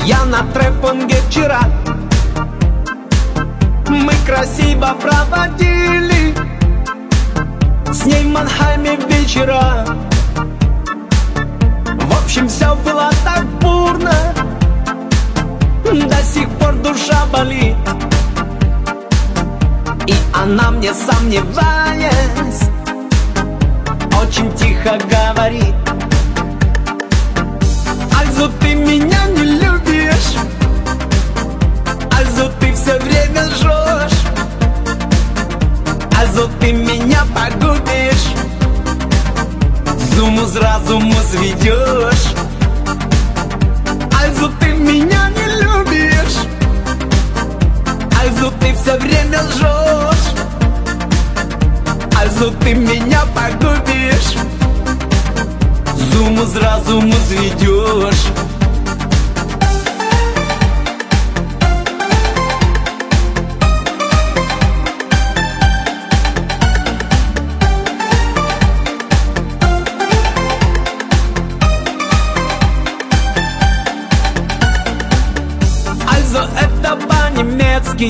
Я на трепунге вчера, мы красиво проводили с ней в Манхайме вечера. В общем, все было так бурно, до сих пор душа болит. И она мне, сомневаясь, очень тихо говорит: Альзу, ты меня не любишь, Альзу, ты все время лжешь, Альзу, ты меня погубишь, с уму с разуму сведешь. Альзу, ты меня не любишь, Альзу, ты все время лжешь, Альзу, ты меня погубишь, с уму с разуму сведешь. Also это по-немецки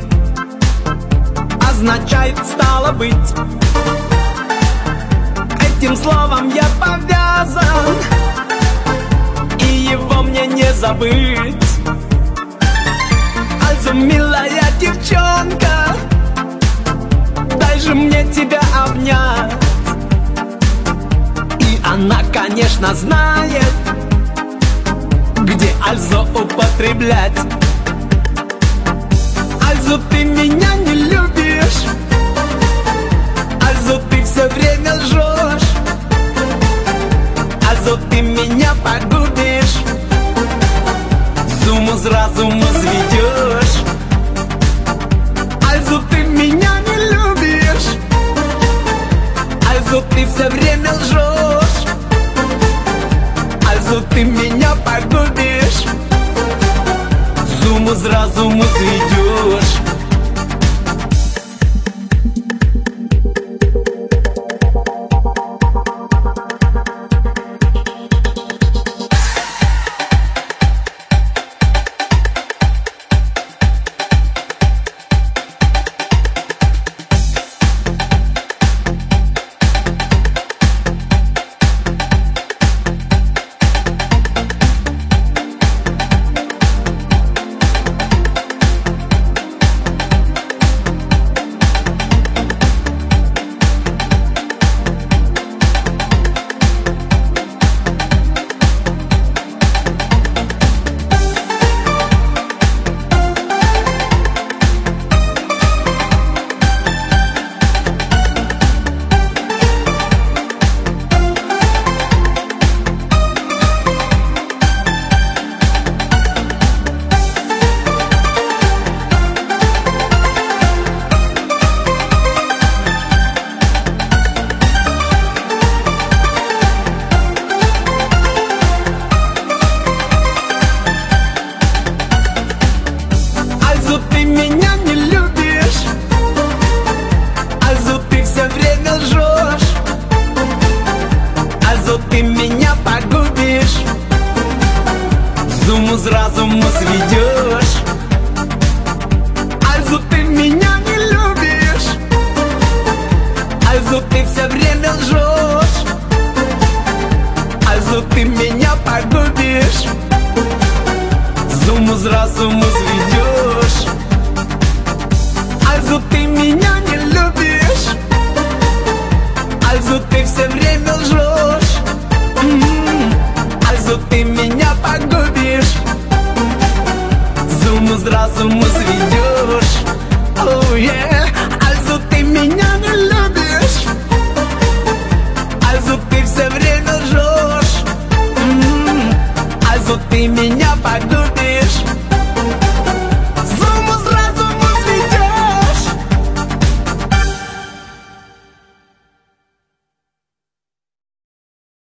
означает «стало быть». Этим словом я повязан, и его мне не забыть. Also, милая девчонка, дай же мне тебя обнять. И она, конечно, знает, где альзо употреблять. Альзу, ты меня не любишь, Альзу, ты все время лжешь, Альзу, ты меня погубишь, с уму с разуму сведешь. Альзу, ты меня не любишь, Альзу, ты все время лжешь, Альзу, ты меня погубишь, с уму с разуму сведешь. Альзу, ты меня не любишь, Альзу, ты все время лжешь, Альзу, ты меня погубишь, с уму с разуму сведешь. Альзу, ты меня не любишь, Альзу, ты все время лжешь, Альзу, ты меня погубишь, с уму с разуму сведешь. Альзу, ты меня не любишь, Альзу, ты все время лжешь, Альзу, ты меня погубишь, с уму с разуму сведешь. Oh yeah. Альзу, ты меня не любишь, Альзу, ты все время лжешь, Альзу, ты